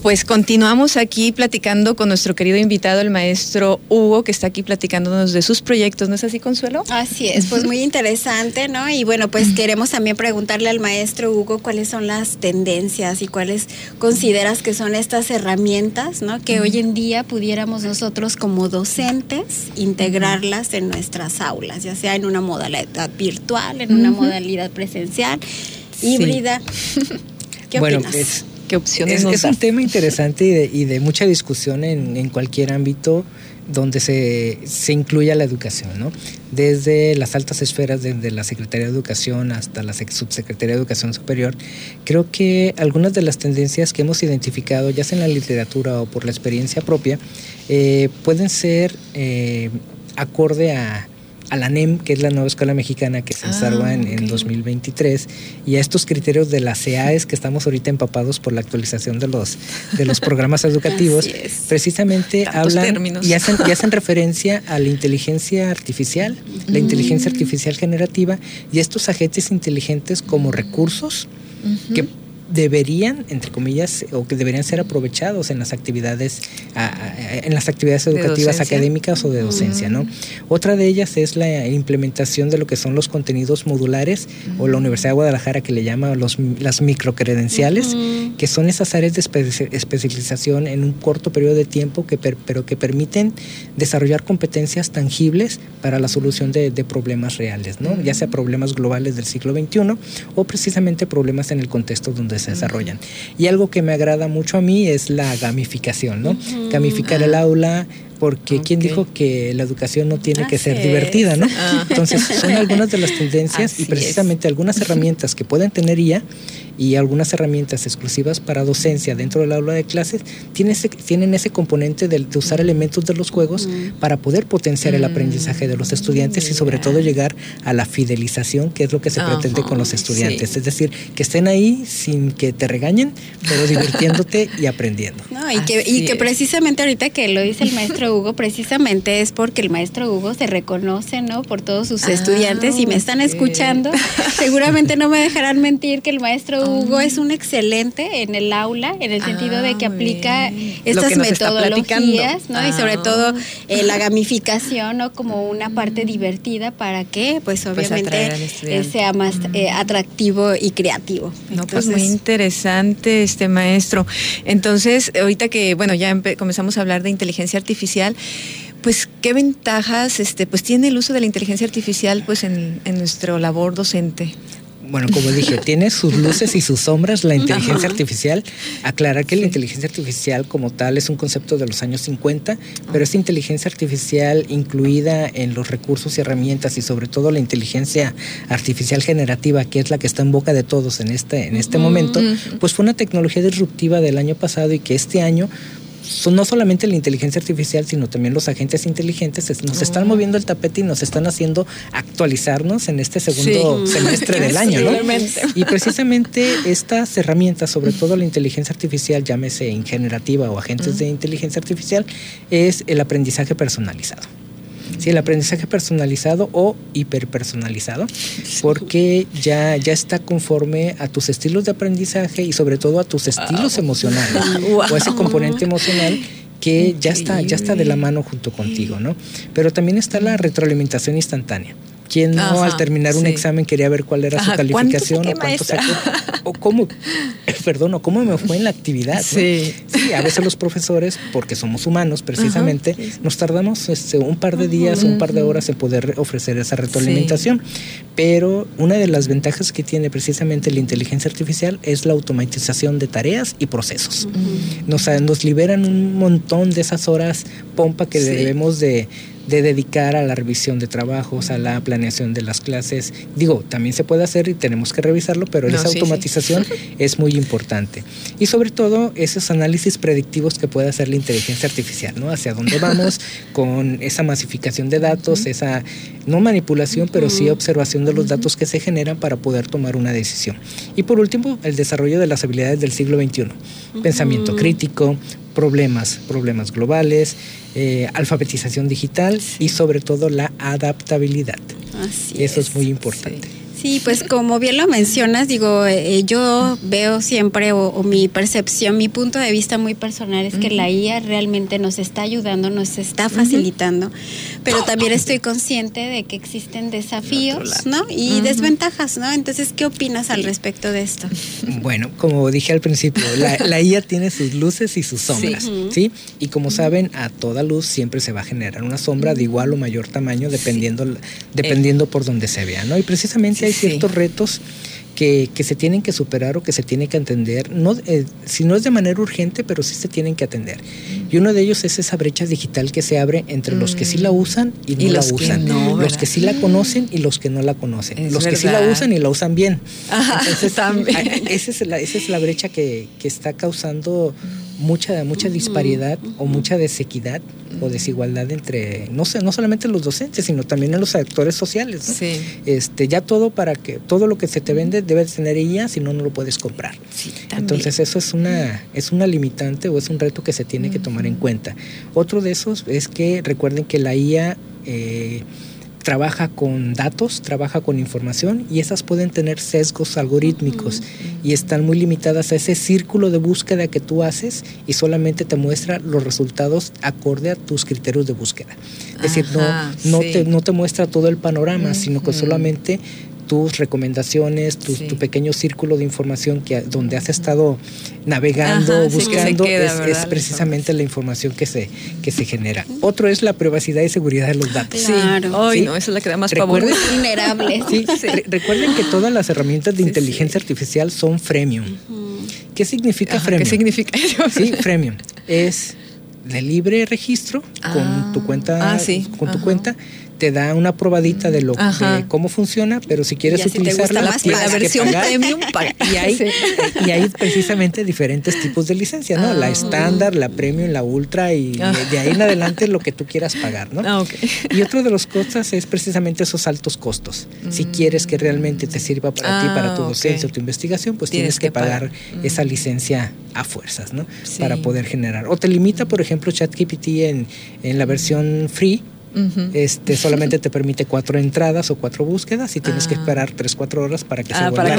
Pues continuamos aquí platicando con nuestro querido invitado, el maestro Hugo, que está aquí platicándonos de sus proyectos, ¿no es así, Consuelo?
Así es, pues muy interesante, ¿no? Y bueno, pues queremos también preguntarle al maestro Hugo cuáles son las tendencias y cuáles consideras que son estas herramientas, ¿no? Que hoy en día pudiéramos nosotros como docentes integrarlas en nuestras aulas, ya sea en una modalidad virtual, en una modalidad presencial, híbrida. ¿Qué opinas?
Pues,
¿qué opciones nos
es un tema interesante y de mucha discusión en cualquier ámbito donde se incluya la educación, ¿no? Desde las altas esferas, desde la Secretaría de Educación hasta la Subsecretaría de Educación Superior. Creo que algunas de las tendencias que hemos identificado, ya sea en la literatura o por la experiencia propia, pueden ser acorde a la NEM, que es la nueva escuela mexicana que se instauró en 2023, y a estos criterios de las CEAES que estamos ahorita empapados por la actualización de los programas educativos, precisamente hablan y hacen referencia a la inteligencia artificial, la inteligencia artificial generativa y estos agentes inteligentes como recursos que deberían, entre comillas, o que deberían ser aprovechados en las actividades educativas académicas o de docencia, ¿no? Otra de ellas es la implementación de lo que son los contenidos modulares o la Universidad de Guadalajara que le llama las microcredenciales, que son esas áreas de especialización en un corto periodo de tiempo pero que permiten desarrollar competencias tangibles para la solución de problemas reales, ¿no? Ya sea problemas globales del siglo XXI o precisamente problemas en el contexto donde se desarrollan. Y algo que me agrada mucho a mí es la gamificación, ¿no? Gamificar el aula, porque ¿quién dijo que la educación no tiene que ser divertida, ¿no? Entonces, son algunas de las tendencias y precisamente algunas herramientas que pueden tener IA y algunas herramientas exclusivas para docencia dentro del aula de clases tienen ese componente de usar elementos de los juegos para poder potenciar el aprendizaje de los estudiantes y sobre todo llegar a la fidelización, que es lo que se pretende con los estudiantes. Es decir, que estén ahí sin que te regañen, pero divirtiéndote y aprendiendo.
No, y que precisamente ahorita que lo dice el maestro Hugo, precisamente es porque el maestro Hugo se reconoce, ¿no? Por todos sus estudiantes y me están escuchando. Seguramente no me dejarán mentir que el maestro Hugo es un excelente en el aula, en el sentido de que aplica estas metodologías, ¿no? Y sobre todo la gamificación, ¿no? Como una parte divertida para que, pues obviamente, sea más atractivo y creativo.
No, pues muy interesante, maestro. Entonces, ahorita que, bueno, ya comenzamos a hablar de inteligencia artificial, pues, ¿qué ventajas pues tiene el uso de la inteligencia artificial pues en nuestra labor docente?
Bueno, como dije, tiene sus luces y sus sombras la inteligencia artificial. Aclarar que la inteligencia artificial como tal es un concepto de los años 50, pero esta inteligencia artificial incluida en los recursos y herramientas y sobre todo la inteligencia artificial generativa, que es la que está en boca de todos en este momento, pues fue una tecnología disruptiva del año pasado y que este año no solamente la inteligencia artificial, sino también los agentes inteligentes nos están moviendo el tapete y nos están haciendo actualizarnos en este segundo semestre del año, ¿no? Y precisamente estas herramientas, sobre todo la inteligencia artificial, llámese generativa o agentes de inteligencia artificial, es el aprendizaje personalizado. Sí, el aprendizaje personalizado o hiperpersonalizado, porque ya está conforme a tus estilos de aprendizaje y sobre todo a tus estilos emocionales o ese componente emocional que ya está de la mano junto contigo, ¿no? Pero también está la retroalimentación instantánea. ¿Quién no al terminar un examen quería ver cuál era su calificación o cuánto sacó? O cómo me fue en la actividad, ¿no? Sí, a veces los profesores, porque somos humanos precisamente, nos tardamos un par de días, un par de horas en poder ofrecer esa retroalimentación. Pero una de las ventajas que tiene precisamente la inteligencia artificial es la automatización de tareas y procesos. Nos liberan un montón de esas horas pompa que debemos de dedicar a la revisión de trabajos, a la planeación de las clases. Digo, también se puede hacer y tenemos que revisarlo, pero esa automatización es muy importante. Y sobre todo, esos análisis predictivos que puede hacer la inteligencia artificial, ¿no? Hacia dónde vamos con esa masificación de datos, esa no manipulación, pero sí observación de los datos que se generan para poder tomar una decisión. Y por último, el desarrollo de las habilidades del siglo XXI. Pensamiento crítico, problemas globales, alfabetización digital y sobre todo la adaptabilidad. Eso es muy importante.
Sí, pues como bien lo mencionas, digo, yo veo siempre, o mi percepción, mi punto de vista muy personal es que la IA realmente nos está ayudando, nos está facilitando, pero también estoy consciente de que existen desafíos, ¿no? Y desventajas, ¿no? Entonces, ¿qué opinas al respecto de esto?
Bueno, como dije al principio, la IA tiene sus luces y sus sombras, ¿sí? Y como saben, a toda luz siempre se va a generar una sombra de igual o mayor tamaño dependiendo por donde se vea, ¿no? Y precisamente hay ciertos retos que se tienen que superar o que se tienen que atender, si no es de manera urgente, pero sí se tienen que atender. Y uno de ellos es esa brecha digital que se abre entre los que sí la usan y no la usan, los que sí la conocen y los que no la conocen, los que sí la usan y la usan bien. Entonces, esa es la brecha que está causando mucha disparidad o mucha desequidad o desigualdad entre no solamente los docentes, sino también en los actores sociales, ¿no? Sí. Ya todo lo que se te vende debe tener IA, si no lo puedes comprar. Sí, entonces eso es una limitante o es un reto que se tiene que tomar en cuenta. Otro de esos es que recuerden que la IA trabaja con datos, trabaja con información, y esas pueden tener sesgos algorítmicos y están muy limitadas a ese círculo de búsqueda que tú haces y solamente te muestra los resultados acorde a tus criterios de búsqueda. Es decir, no te muestra todo el panorama, sino que solamente tus recomendaciones, tu pequeño círculo de información donde has estado navegando, buscando, es precisamente la información que se genera. Otro es la privacidad y seguridad de los datos.
Claro. ¿Sí? No, esa es la que da más pavor.
Muy vulnerable.
Sí. Recuerden que todas las herramientas de inteligencia artificial son freemium. ¿Qué significa freemium?
¿Qué significa eso?
Sí, freemium es de libre registro con tu cuenta, tu cuenta. Te da una probadita de cómo funciona, pero si quieres utilizarla,
la versión premium paga.
Y hay precisamente diferentes tipos de licencia, ¿no? La estándar, la premium, la ultra, y de ahí en adelante lo que tú quieras pagar, ¿no? Y otro de los costos es precisamente esos altos costos. Si quieres que realmente te sirva para ti, para tu docencia o tu investigación, pues tienes que pagar esa licencia a fuerzas, ¿no? Sí. Para poder generar. O te limita, por ejemplo, ChatGPT en la versión free. Solamente te permite 4 entradas o 4 búsquedas y tienes que esperar 3-4 horas para que se vuelva a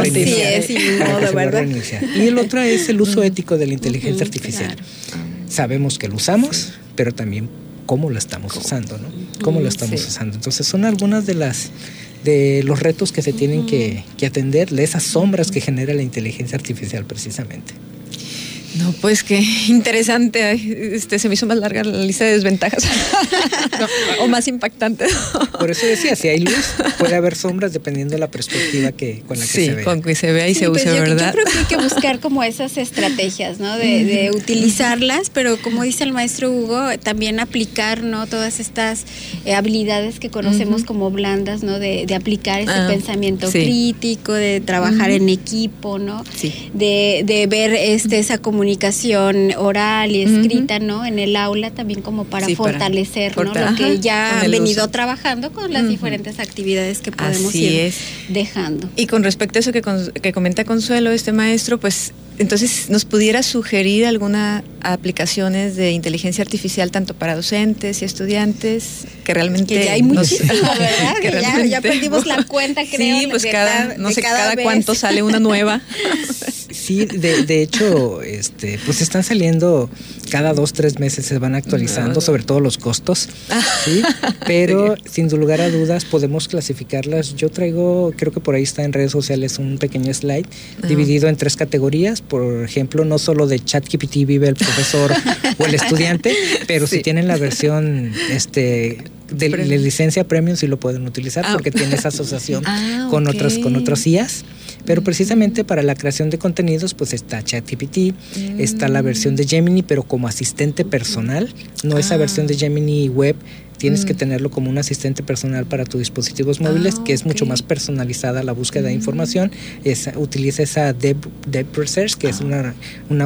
reiniciar. Y el otro es el uso ético de la inteligencia artificial. Sabemos que lo usamos, pero también cómo lo estamos usando, ¿no? Cómo lo estamos usando. Entonces son algunas de los retos que se tienen que atender, de esas sombras que genera la inteligencia artificial precisamente.
No, pues qué interesante. Se me hizo más larga la lista de desventajas. O más impactante.
Por eso decía, si hay luz, puede haber sombras dependiendo de la perspectiva con la que se vea.
Con que se vea y se use, ¿verdad?
Yo creo que hay que buscar como esas estrategias, ¿no? De utilizarlas, pero como dice el maestro Hugo, también aplicar, ¿no? Todas estas habilidades que conocemos como blandas, ¿no? De aplicar ese pensamiento crítico, de trabajar en equipo, ¿no? Sí. De ver esa comunicación oral y escrita, ¿no? En el aula también como para fortalecer, ¿no? Lo que ya han venido trabajando con las diferentes actividades que podemos ir dejando.
Y con respecto a eso que comenta Consuelo, maestro, pues entonces nos pudiera sugerir algunas aplicaciones de inteligencia artificial tanto para docentes y estudiantes, que realmente
que ya hay muchísimas, ¿verdad? Que ya perdimos la cuenta, creo.
Sí, pues cada cuánto sale una nueva.
Sí, de hecho, pues están saliendo cada 2-3 meses, se van actualizando, sobre todo los costos, ¿sí? Pero sin lugar a dudas podemos clasificarlas. Yo traigo, creo que por ahí está en redes sociales, un pequeño slide dividido en 3 categorías. Por ejemplo, no solo de ChatGPT vive el profesor o el estudiante, pero si tienen la versión de licencia premium, sí lo pueden utilizar porque tiene esa asociación con otras IAs. Pero precisamente para la creación de contenidos, pues está ChatGPT, está la versión de Gemini, pero como asistente personal, no esa versión de Gemini web. Tienes que tenerlo como un asistente personal para tus dispositivos móviles, que es mucho más personalizada la búsqueda de información. Utiliza esa Depth Research, que es una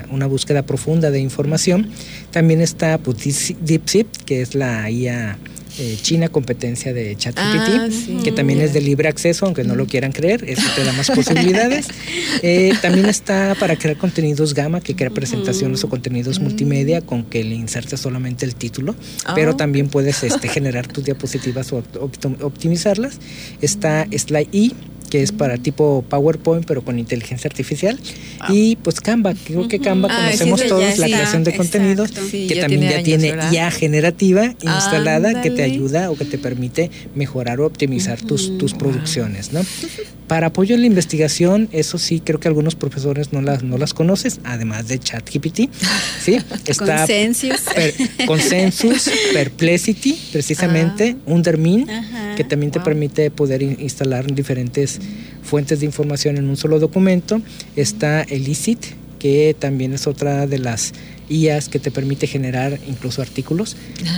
búsqueda profunda de información. También está DeepSeek, que es la IA China, competencia de ChatGPT, que también es de libre acceso, aunque no lo quieran creer, eso te da más posibilidades. También está para crear contenidos Gamma, que crea presentaciones o contenidos multimedia con que le insertes solamente el título, pero también puedes generar tus diapositivas o optimizarlas. Está Slide.E, que es para tipo PowerPoint, pero con inteligencia artificial. Y pues Canva, creo que Canva conocemos todos, la creación de contenidos, que también ya tiene IA generativa instalada, que te ayuda o que te permite mejorar o optimizar tus producciones, ¿no? Para apoyo en la investigación, eso sí, creo que algunos profesores no las conoces, además de ChatGPT, ¿sí? Está Consensus, Perplexity, precisamente, Undermin, que también te permite poder instalar diferentes fuentes de información en un solo documento. Está Elicit, que también es otra de las IAs que te permite generar incluso artículos,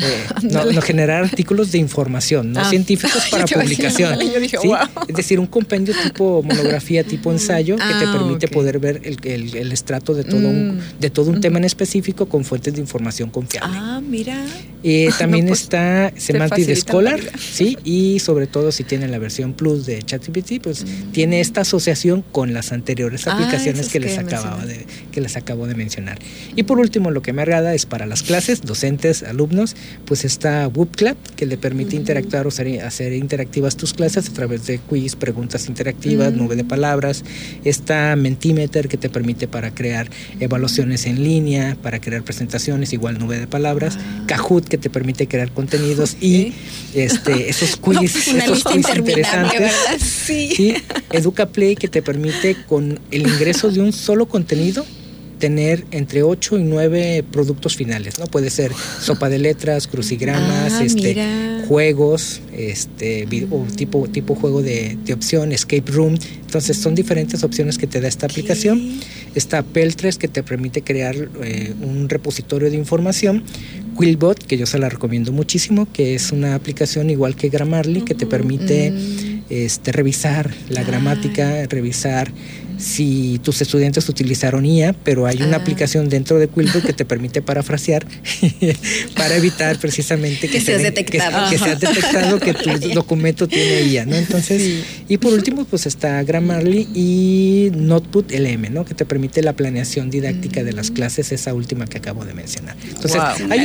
no generar artículos de información, no científicos para publicación.
Dije,
¿sí? Es decir, un compendio tipo monografía, tipo ensayo, que te permite poder ver el estrato de todo un tema en específico con fuentes de información confiable.
Mira.
También está Semantic Scholar, ¿sí? Y sobre todo si tienen la versión Plus de ChatGPT, pues tiene esta asociación con las anteriores aplicaciones que les acabo de mencionar. Y por último, lo que me agrada es para las clases, docentes, alumnos, pues está WhoopClap, que le permite interactuar o hacer interactivas tus clases a través de quiz, preguntas interactivas, nube de palabras. Está Mentimeter, que te permite para crear evaluaciones en línea, para crear presentaciones, igual nube de palabras. Kahoot, que te permite crear contenidos y esos quiz, interesantes.
¿Verdad? Sí.
EducaPlay, que te permite con el ingreso de un solo contenido tener entre 8 y 9 productos finales, ¿no? Puede ser sopa de letras, crucigramas, juegos, o tipo juego de opción, escape room. Entonces son diferentes opciones que te da esta aplicación. Está Peltres, que te permite crear un repositorio de información. Quillbot, que yo se la recomiendo muchísimo, que es una aplicación igual que Grammarly, que te permite revisar la gramática, revisar si tus estudiantes utilizaron IA, pero hay una aplicación dentro de Quillbot que te permite parafrasear para evitar precisamente que seas detectado que tu documento tiene IA, ¿no? Entonces, y por último, pues está Grammarly y Notebook LM, ¿no? Que te permite la planeación didáctica de las clases, esa última que acabo de mencionar. Entonces,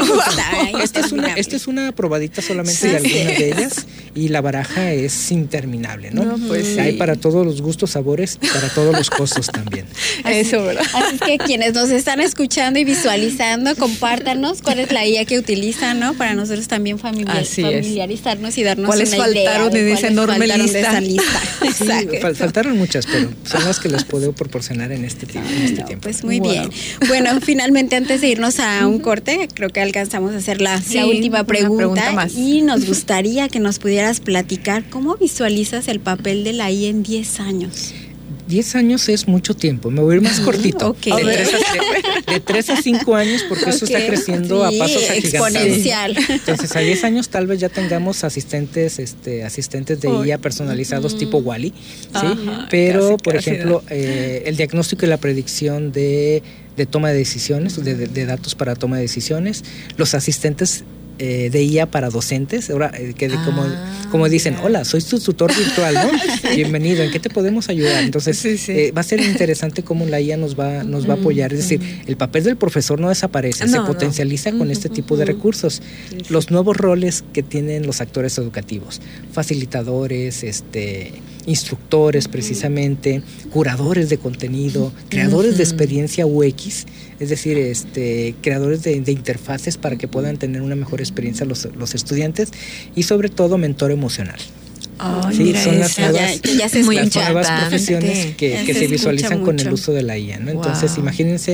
esta es una probadita solamente de algunas de ellas, y la baraja es interminable, ¿no? Hay para todos los gustos, sabores y para todos los costos también.
Eso, ¿verdad? Así es que quienes nos están escuchando y visualizando, compártanos cuál es la IA que utilizan, ¿no? Para nosotros también familiarizarnos y darnos
¿cuáles
una idea.
faltaron en esa enorme lista?
Exacto.
Faltaron muchas, pero son las que les puedo proporcionar en este tiempo.
Pues muy bien. Bueno, finalmente, antes de irnos a un corte, creo que alcanzamos a hacer la última pregunta más. Y nos gustaría que nos pudieras platicar cómo visualizas el papel de la IA en 10 años.
10 años es mucho tiempo, me voy a ir más cortito. De 3 a 5 años, porque eso está creciendo a pasos agigantados.
Exponencial.
Entonces, a 10 años tal vez ya tengamos asistentes de IA personalizados tipo WALL-E, ¿sí? Pero, por ejemplo, el diagnóstico y la predicción de toma de decisiones, de datos para toma de decisiones, los asistentes de IA para docentes, ahora como dicen, hola, soy tu tutor virtual, ¿no? Bienvenido, ¿en qué te podemos ayudar? Entonces va a ser interesante cómo la IA nos va a apoyar, es decir, el papel del profesor no desaparece, se potencializa con este tipo de recursos. Los nuevos roles que tienen los actores educativos, facilitadores, instructores precisamente, curadores de contenido, creadores de experiencia UX, es decir, creadores de interfaces para que puedan tener una mejor experiencia los estudiantes, y sobre todo mentor emocional. Son las nuevas profesiones que se visualizan con el uso de la IA, ¿no? Entonces, imagínense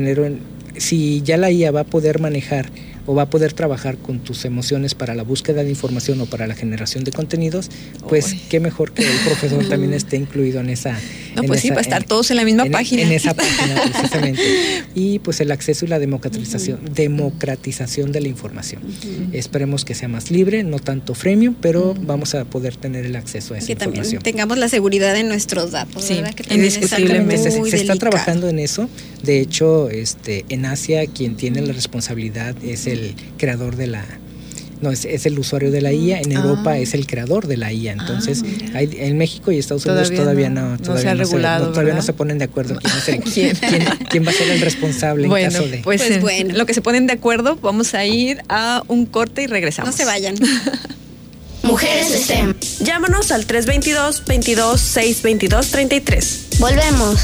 si ya la IA va a poder manejar o va a poder trabajar con tus emociones para la búsqueda de información o para la generación de contenidos, pues qué mejor que el profesor también esté incluido en esa...
para estar todos en la misma página.
En esa página, precisamente. Y pues el acceso y la democratización de la información. Esperemos que sea más libre, no tanto freemium, pero vamos a poder tener el acceso a esa información. Que también
tengamos la seguridad de nuestros datos, ¿verdad? Que
indiscutiblemente se está trabajando en eso. De hecho, en Asia, quien tiene la responsabilidad es el creador de la No, es el usuario de la IA. En Europa es el creador de la IA. Entonces, en México y Estados Unidos todavía no
se ha regulado.
Todavía no se ponen de acuerdo quién va a ser el responsable en caso de.
Pues bueno, lo que se ponen de acuerdo, vamos a ir a un corte y regresamos.
No se vayan.
Mujeres STEM.
Llámanos al 322-22-622-33.
Volvemos.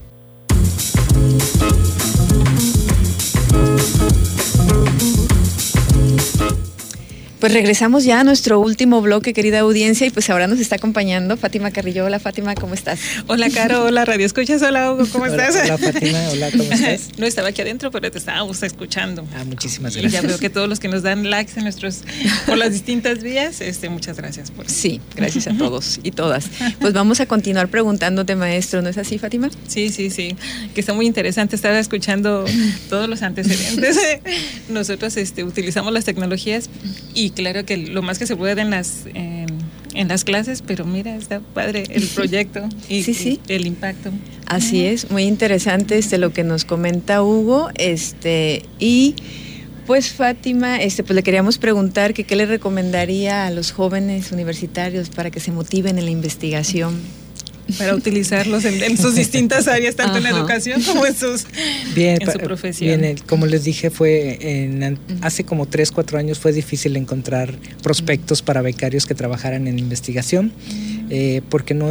Pues regresamos ya a nuestro último bloque, querida audiencia, y pues ahora nos está acompañando Fátima Carrillo. Hola, Fátima, ¿cómo estás?
Hola, Caro, hola, Radio Escuchas, hola, Hugo, ¿cómo estás?
Hola, Fátima, hola, ¿cómo estás?
No estaba aquí adentro, pero te estábamos escuchando.
Muchísimas gracias.
Y ya veo que todos los que nos dan likes en por las distintas vías, muchas gracias por eso.
Sí, gracias a todos y todas. Pues vamos a continuar preguntándote, maestro, ¿no es así, Fátima?
Sí, que está muy interesante estar escuchando todos los antecedentes. Nosotros utilizamos las tecnologías y claro que lo más que se puede en las clases, pero mira, está padre el proyecto y el impacto.
Así es, muy interesante lo que nos comenta Hugo, y pues Fátima, pues le queríamos preguntar que qué le recomendaría a los jóvenes universitarios para que se motiven en la investigación.
Para utilizarlos en sus distintas áreas, tanto en educación como en su profesión. Bien,
como les dije, hace como 3-4 años fue difícil encontrar prospectos para becarios que trabajaran en investigación, porque no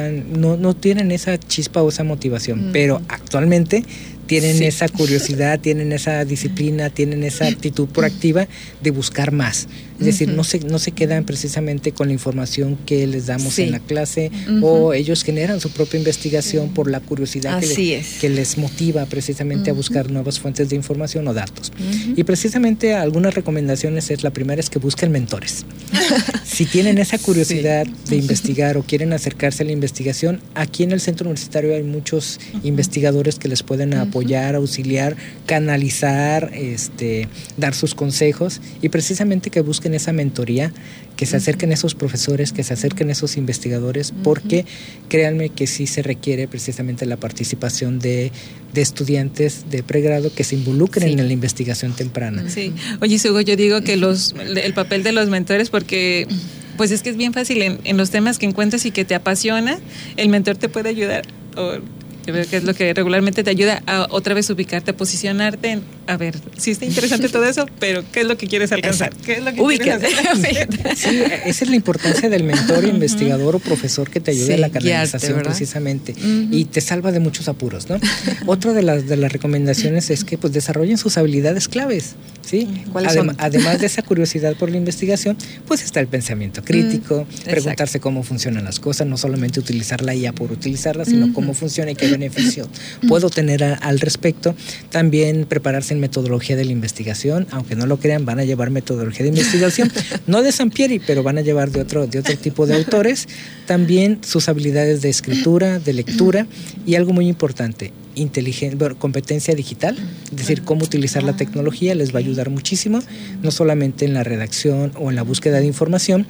tienen esa chispa o esa motivación, pero actualmente tienen esa curiosidad, tienen esa disciplina, tienen esa actitud proactiva de buscar más. Es decir, no se quedan precisamente con la información que les damos en la clase, o ellos generan su propia investigación por la curiosidad que les motiva precisamente a buscar nuevas fuentes de información o datos. Y precisamente algunas recomendaciones la primera es que busquen mentores. Si tienen esa curiosidad de investigar o quieren acercarse a la investigación, aquí en el centro universitario hay muchos investigadores que les pueden apoyar, auxiliar, canalizar, dar sus consejos, y precisamente que busquen esa mentoría, que se acerquen a esos profesores, que se acerquen a esos investigadores, porque créanme que sí se requiere precisamente la participación de estudiantes de pregrado que se involucren en la investigación temprana.
Sí. Oye, Hugo, yo digo que el papel de los mentores, porque pues es que es bien fácil en los temas que encuentras y que te apasiona, el mentor te puede ayudar, yo creo que es lo que regularmente te ayuda a otra vez ubicarte, a posicionarte a ver, sí está interesante todo eso, pero ¿qué es lo que quieres alcanzar? ¿Qué es lo que quieres hacer?
Sí, esa es la importancia del mentor, investigador o profesor que te ayude a la canalización precisamente, y te salva de muchos apuros, ¿no? Otra de las recomendaciones es que pues desarrollen sus habilidades claves, ¿sí? Además de esa curiosidad por la investigación, pues está el pensamiento crítico, preguntarse cómo funcionan las cosas, no solamente utilizar la IA por utilizarla, sino cómo funciona y qué beneficio puedo tener al respecto. También prepararse en metodología de la investigación, aunque no lo crean, van a llevar metodología de investigación, no de Sampieri, pero van a llevar de otro tipo de autores. También sus habilidades de escritura, de lectura, y algo muy importante, competencia digital, es decir, cómo utilizar la tecnología les va a ayudar muchísimo, no solamente en la redacción o en la búsqueda de información,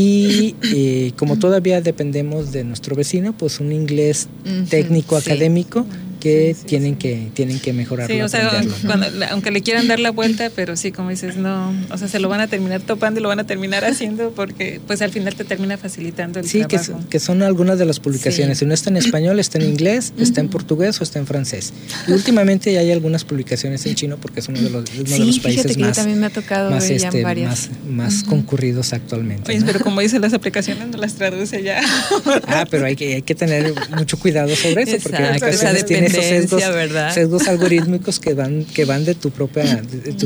y como todavía dependemos de nuestro vecino, pues un inglés técnico, académico, que tienen que mejorarlo.
Sí, o sea, aunque le quieran dar la vuelta, pero sí, como dices, no, o sea, se lo van a terminar topando y lo van a terminar haciendo, porque pues al final te termina facilitando el trabajo.
Que son algunas de las publicaciones. Si no está en español, está en inglés, está en portugués o está en francés. Y últimamente ya hay algunas publicaciones en chino, porque es uno de los países más concurridos actualmente.
Oye, pero como dicen las aplicaciones, no las traduce ya.
Pero hay que tener mucho cuidado sobre eso, porque en ocasiones tiene esos sesgos algorítmicos que van de tu propia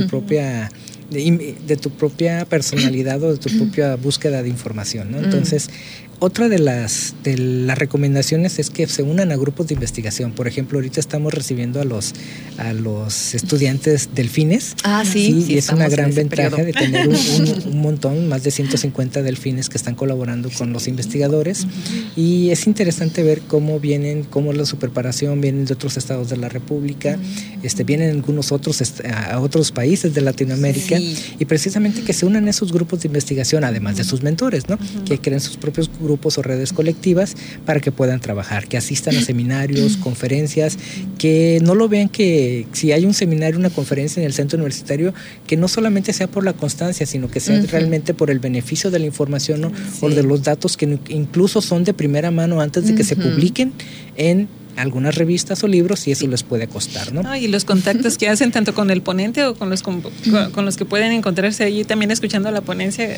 personalidad o de tu propia búsqueda de información, ¿no? Entonces, otra de las recomendaciones es que se unan a grupos de investigación. Por ejemplo, ahorita estamos recibiendo a los estudiantes delfines. Y es una gran ventaja de tener un montón, más de 150 delfines que están colaborando con los investigadores. Y es interesante ver cómo es su preparación, vienen de otros estados de la República, vienen algunos a otros países de Latinoamérica, y precisamente que se unan a esos grupos de investigación, además de sus mentores, ¿no? Que creen sus propios grupos grupos o redes colectivas para que puedan trabajar, que asistan a seminarios, conferencias, que no lo vean que si hay un seminario, una conferencia en el centro universitario, que no solamente sea por la constancia, sino que sea realmente por el beneficio de la información, ¿no? O de los datos que incluso son de primera mano antes de que se publiquen en algunas revistas o libros, y eso les puede costar, ¿no?
Y los contactos que hacen tanto con el ponente o con los que pueden encontrarse allí, también escuchando la ponencia,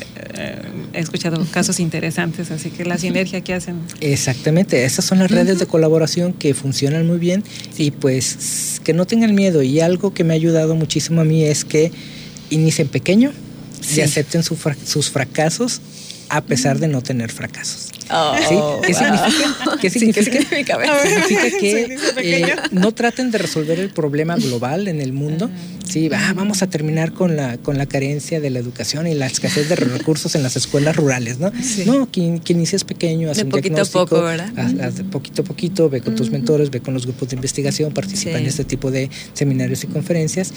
he escuchado casos interesantes, así que la sinergia que hacen.
Exactamente, esas son las redes de colaboración que funcionan muy bien, y pues que no tengan miedo. Y algo que me ha ayudado muchísimo a mí es que inicien pequeño y acepten sus fracasos a pesar de no tener fracasos. ¿Sí? ¿Qué significa? ¿Qué significa? Significa que no traten de resolver el problema global en el mundo. Sí, vamos a terminar con la carencia de la educación y la escasez de recursos en las escuelas rurales, ¿no? Sí. No, que inicies pequeño, haz un diagnóstico,
poquito a poco, ¿verdad?
Haz de poquito a poquito, ve con tus mentores, ve con los grupos de investigación, participa en este tipo de seminarios y conferencias.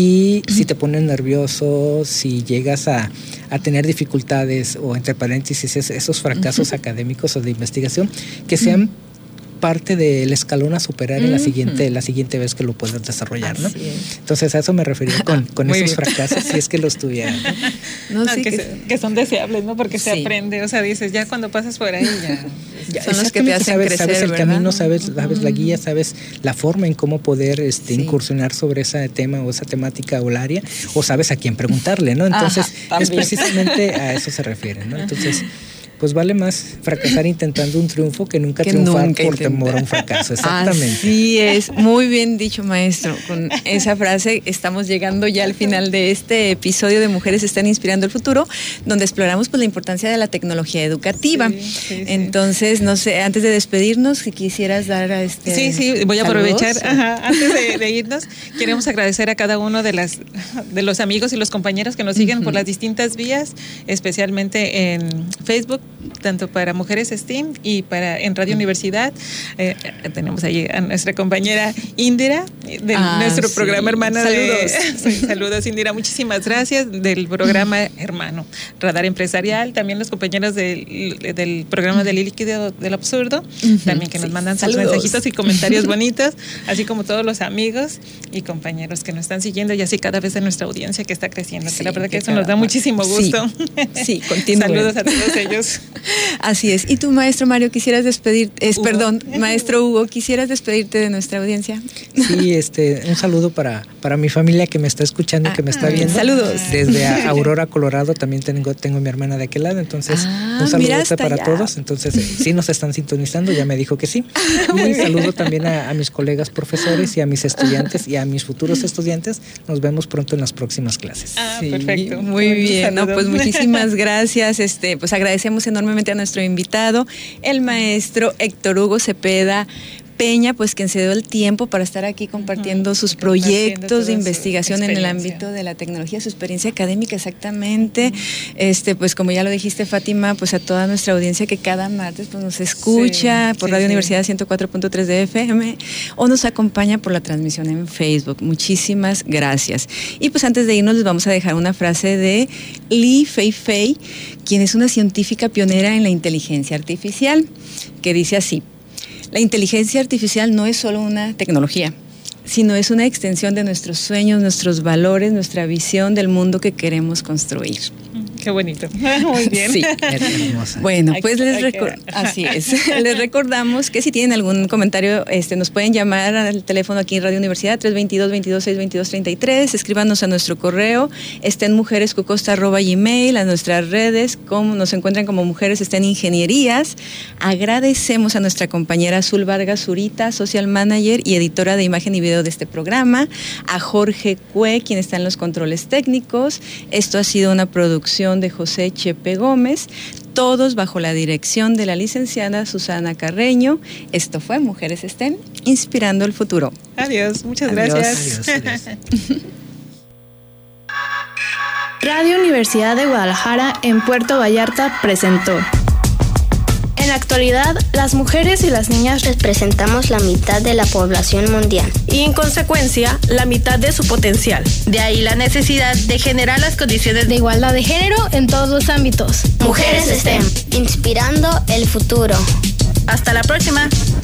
Y si te pones nervioso, si llegas a tener dificultades, o entre paréntesis esos fracasos académicos o de investigación, que sean parte del escalón a superar en la siguiente vez que lo puedas desarrollar, ¿no? Entonces a eso me refería con esos fracasos, si es que los tuvieran, ¿no?
Que son deseables, ¿no? Porque se aprende, o sea, dices, ya cuando pasas por ahí ya
son los que te hacen crecer,
sabes el
¿verdad?
camino, sabes la guía, sabes la forma en cómo poder incursionar sobre ese tema o esa temática o el área, o sabes a quién preguntarle, ¿no? Entonces es precisamente a eso se refiere, ¿no? Entonces pues vale más fracasar intentando un triunfo que nunca triunfar por temor a un fracaso. Exactamente.
Así es, muy bien dicho, maestro. Con esa frase estamos llegando ya al final de este episodio de Mujeres Están Inspirando el Futuro, donde exploramos pues la importancia de la tecnología educativa. Entonces, no sé, antes de despedirnos, si quisieras dar a
Sí, voy a aprovechar. Antes de irnos, queremos agradecer a cada uno de los amigos y los compañeros que nos siguen por las distintas vías, especialmente en Facebook, tanto para Mujeres STEAM y en Radio Universidad. Tenemos ahí a nuestra compañera Indira de nuestro programa hermano. Saludos, Indira, muchísimas gracias, del programa hermano Radar Empresarial. También los compañeros del programa del líquido del absurdo, también que nos mandan sus mensajitos y comentarios bonitos, así como todos los amigos y compañeros que nos están siguiendo, y así cada vez de nuestra audiencia que está creciendo, que la verdad que eso nos da muchísimo gusto.
Sí, continúen.
Saludos a todos ellos.
Así es. ¿Y tú, maestro Mario, quisieras despedirte? Maestro Hugo, ¿quisieras despedirte de nuestra audiencia?
Sí, un saludo para mi familia que me está escuchando, que me está viendo.
Saludos.
Desde Aurora, Colorado, también tengo mi hermana de aquel lado, entonces un saludo para todos. Entonces, sí nos están sintonizando, ya me dijo que sí. Y un saludo también a mis colegas profesores y a mis estudiantes y a mis futuros estudiantes. Nos vemos pronto en las próximas clases.
Perfecto.
Muy bien, pues muchísimas gracias. Pues agradecemos enormemente a nuestro invitado, el maestro Héctor Hugo Cepeda Peña, pues quien se dio el tiempo para estar aquí compartiendo sus proyectos de investigación en el ámbito de la tecnología, su experiencia académica, exactamente. Pues como ya lo dijiste, Fátima, pues a toda nuestra audiencia que cada martes pues nos escucha por Radio Universidad 104.3 de FM o nos acompaña por la transmisión en Facebook. Muchísimas gracias. Y pues antes de irnos les vamos a dejar una frase de Li Feifei, quien es una científica pionera en la inteligencia artificial, que dice así: la inteligencia artificial no es solo una tecnología, sino es una extensión de nuestros sueños, nuestros valores, nuestra visión del mundo que queremos construir.
Qué bonito. Muy bien.
Sí. Bueno, pues así es. Les recordamos que si tienen algún comentario, nos pueden llamar al teléfono aquí en Radio Universidad 322-22-622-33, escríbanos a nuestro correo, estenmujerescucosta@gmail, a nuestras redes, como nos encuentran como Mujeres Estén Ingenierías. Agradecemos a nuestra compañera Azul Vargas Zurita, social manager y editora de imagen y video de este programa, a Jorge Cue, quien está en los controles técnicos. Esto ha sido una producción de José Chepe Gómez, todos bajo la dirección de la licenciada Susana Carreño. Esto fue Mujeres STEM, Inspirando el Futuro.
Adiós, muchas gracias.
Adiós.
Radio Universidad de Guadalajara en Puerto Vallarta presentó En la actualidad, las mujeres y las niñas
representamos la mitad de la población mundial.
Y en consecuencia, la mitad de su potencial.
De ahí la necesidad de generar las condiciones
de igualdad de género en todos los ámbitos.
Mujeres STEM.
Inspirando el futuro.
Hasta la próxima.